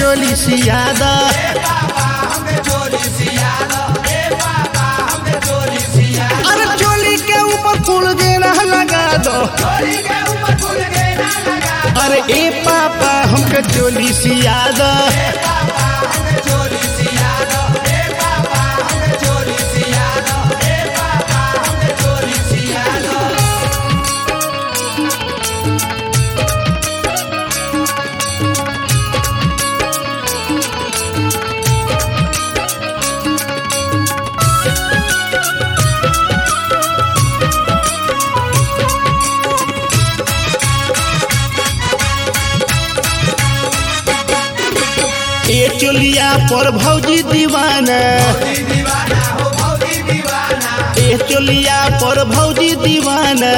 चोली सियादा। अरे चोली के ऊपर फूल गेना लगा दो। अरे ए पापा हमके चोली सियादा। ए चोलिया पर भौजी दीवाना। ए चोलिया पर भौजी दीवाना।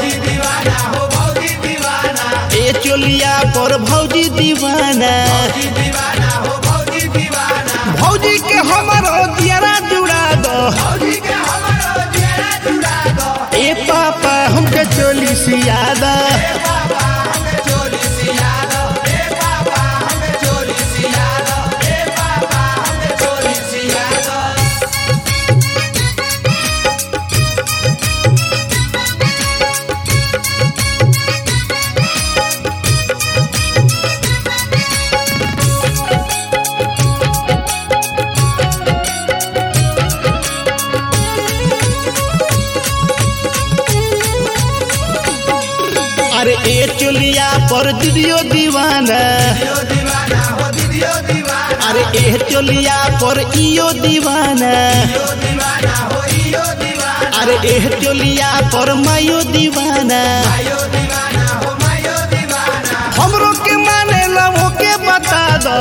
ए चोलिया पर भौजी दीवाना। भौजी के हमारो दियरा जुड़ा दो। ए पापा हमके चोली सियादा। अरे ए चोलिया पर दीदियो दीवाना। अरे ए चोलिया पर इयो दीवाना। अरे ए चोलिया पर मायो दीवाना। हमरो के माने ला ओके बता दो।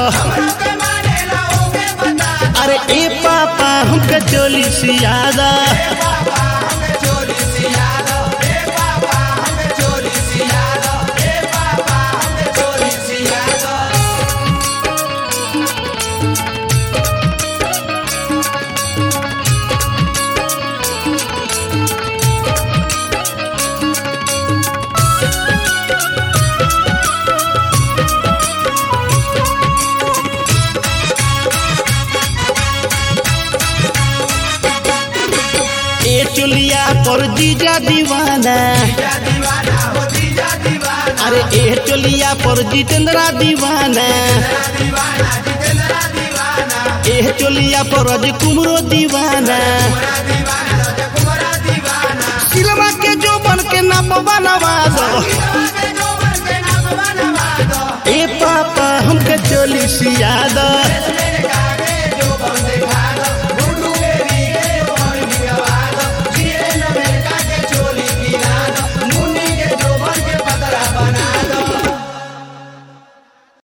अरे ए पापा हमके चोली सियादा। ए चोलिया पर जीजा दीवाना। अरे ए चोलिया पर जितेंद्रा दीवाना। ए चोलिया पर कुमरो दीवाना। सिलवा के जो बन के नाम बनवा दो। ए पापा हमके चोली सियादा।